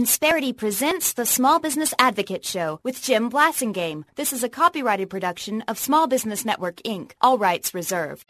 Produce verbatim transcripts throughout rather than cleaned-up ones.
Insperity presents the Small Business Advocate Show with Jim Blasingame. This is a copyrighted production of Small Business Network, Incorporated. All rights reserved.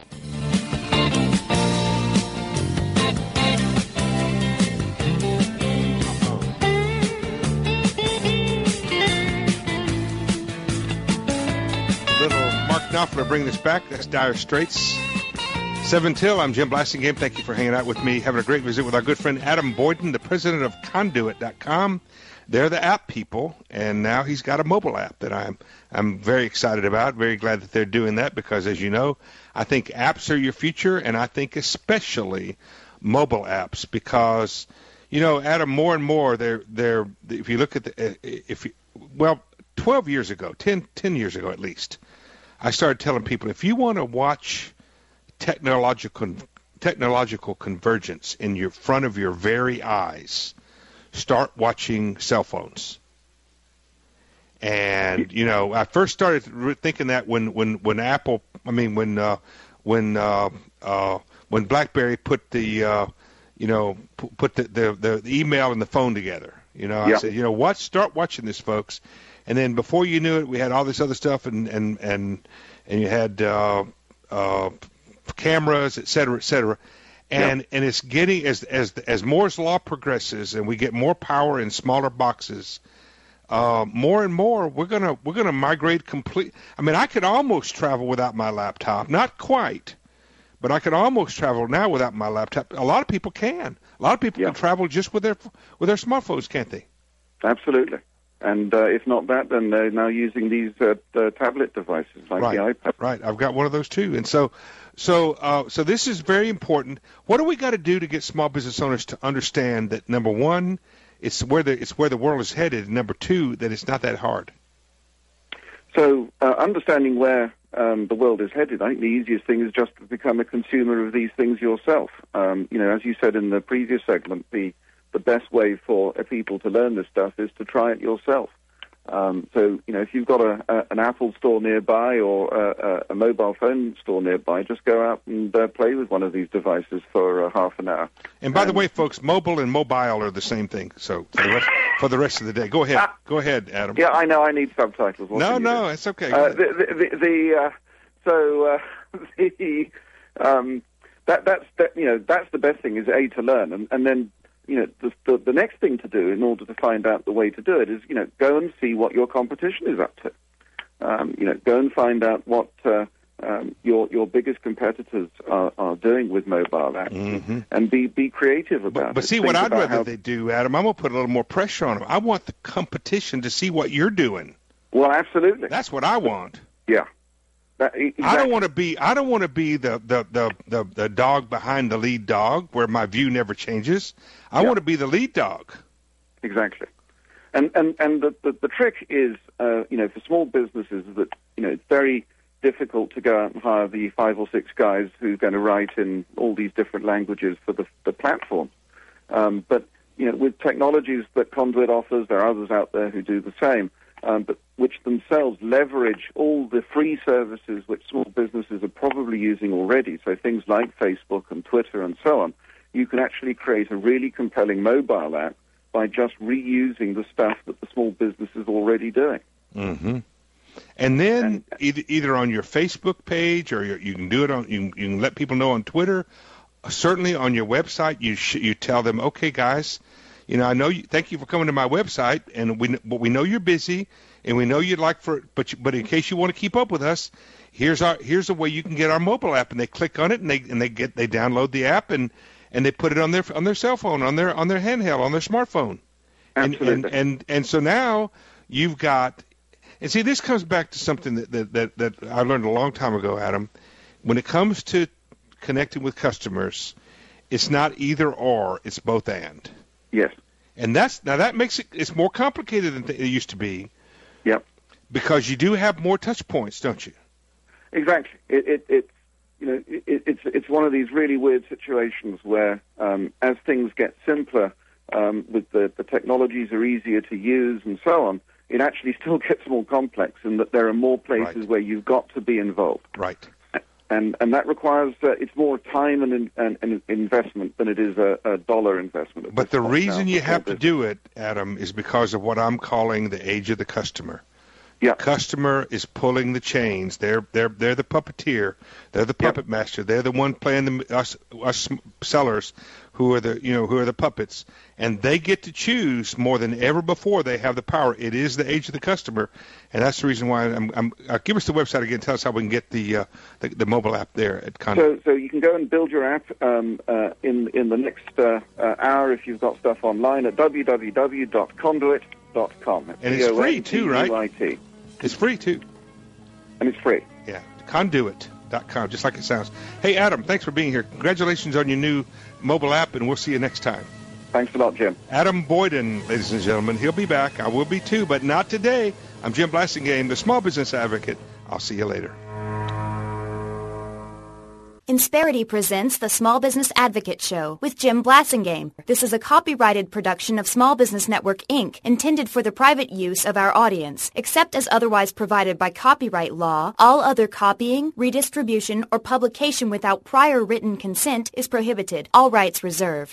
Little Mark Knopfler bringing us back. That's Dire Straits. seven till, I'm Jim Blasingame. Thank you for hanging out with me, having a great visit with our good friend Adam Boyden, the president of Conduit dot com. They're the app people, and now he's got a mobile app that I'm I'm very excited about, very glad that they're doing that because, as you know, I think apps are your future, and I think especially mobile apps because, you know, Adam, more and more, they're, they're if you look at the, if you, well, twelve years ago, ten, ten years ago at least, I started telling people, if you want to watch technological technological convergence in your front of your very eyes, start watching cell phones. And you know, I first started thinking that when when when Apple, I mean when uh, when uh, uh, when BlackBerry put the uh, you know put the, the the email and the phone together. You know, yeah. I said, you know what, start watching this, folks. And then before you knew it, we had all this other stuff, and and and and you had uh, uh, cameras, et cetera, et cetera. And yep. and it's getting as as as Moore's law progresses, and we get more power in smaller boxes. Uh, more and more, we're gonna we're gonna migrate complete. I mean, I could almost travel without my laptop, not quite, but I could almost travel now without my laptop. A lot of people can. A lot of people yep. can travel just with their with their smartphones, can't they? Absolutely. And uh, if not that, then they're now using these uh, uh, tablet devices like right. the iPad. Right. I've got one of those too. And so, so, uh, so this is very important. What do we got to do to get small business owners to understand that, number one, it's where the it's where the world is headed, and number two, that it's not that hard? So, uh, understanding where um, the world is headed, I think the easiest thing is just to become a consumer of these things yourself. Um, you know, as you said in the previous segment, the the best way for people to learn this stuff is to try it yourself. Um, so, you know, if you've got a, a, an Apple store nearby or a, a mobile phone store nearby, just go out and uh, play with one of these devices for uh, half an hour. And by and, the way, folks, mobile and mobile are the same thing. So for the rest, for the, rest of the day, go ahead. Ah, go ahead, Adam. Yeah, I know. I need subtitles. What no, no, it's okay. Uh, the, the, the, uh, so uh, the um, that that's that, you know that's the best thing is A, to learn, and, and then. You know, the, the, the next thing to do in order to find out the way to do it is, you know, go and see what your competition is up to. Um, you know, go and find out what uh, um, your your biggest competitors are, are doing with mobile apps, mm-hmm. and be be creative about but, it. But see, Think what I'd rather how... they do, Adam, I'm going to put a little more pressure on them. I want the competition to see what you're doing. Well, absolutely. That's what I want. Yeah. That, exactly. I don't want to be. I don't want to be the, the, the, the, the dog behind the lead dog, where my view never changes. I yeah. want to be the lead dog. Exactly, and and and the the, the trick is, uh, you know, for small businesses that you know it's very difficult to go out and hire the five or six guys who are going to write in all these different languages for the the platform. Um, but you know, with technologies that Conduit offers, there are others out there who do the same. Um, but which themselves leverage all the free services which small businesses are probably using already, so things like Facebook and Twitter and so on. You can actually create a really compelling mobile app by just reusing the stuff that the small business is already doing. Mm-hmm. And then and, either, either on your Facebook page or your, you can do it on, you, you can let people know on Twitter. Certainly on your website, you sh- you tell them, okay, guys, you know, I know you, thank you for coming to my website, and we but we know you're busy, and we know you'd like for, but you, but in case you want to keep up with us, here's our here's a way you can get our mobile app, and they click on it, and they and they get they download the app, and, and they put it on their on their cell phone, on their on their handheld, on their smartphone, Absolutely. and and and, and so now you've got, and see, this comes back to something that that, that that I learned a long time ago, Adam. When it comes to connecting with customers, it's not either or, it's both and. Yes. And that's now that makes it it's more complicated than it used to be. Yep. Because you do have more touch points, don't you? Exactly. It, it, it's you know it, it's it's one of these really weird situations where um, as things get simpler, um, with the the technologies are easier to use and so on, it actually still gets more complex in that there are more places right. where you've got to be involved. Right. And and that requires, uh, it's more time and, and, and investment than it is a, a dollar investment. But the reason you have to do it, Adam, is because of what I'm calling the age of the customer. Yeah. The customer is pulling the chains. They're they're they're the puppeteer. They're the puppet yep. master. They're the one playing the us us sellers, who are the you know who are the puppets, and they get to choose more than ever before. They have the power. It is the age of the customer, and that's the reason why I'm. I'm uh, give us the website again. Tell us how we can get the uh, the, the mobile app there at Conduit. So so you can go and build your app um, uh, in in the next uh, uh, hour if you've got stuff online at w w w dot conduit dot com. And it's free too, right? It's free, too. And it's free. Yeah, conduit dot com, just like it sounds. Hey, Adam, thanks for being here. Congratulations on your new mobile app, and we'll see you next time. Thanks a lot, Jim. Adam Boyden, ladies and gentlemen. He'll be back. I will be, too, but not today. I'm Jim Blasingame, the Small Business Advocate. I'll see you later. Insperity presents the Small Business Advocate Show with Jim Blasingame. This is a copyrighted production of Small Business Network, Incorporated, intended for the private use of our audience. Except as otherwise provided by copyright law, all other copying, redistribution, or publication without prior written consent is prohibited. All rights reserved.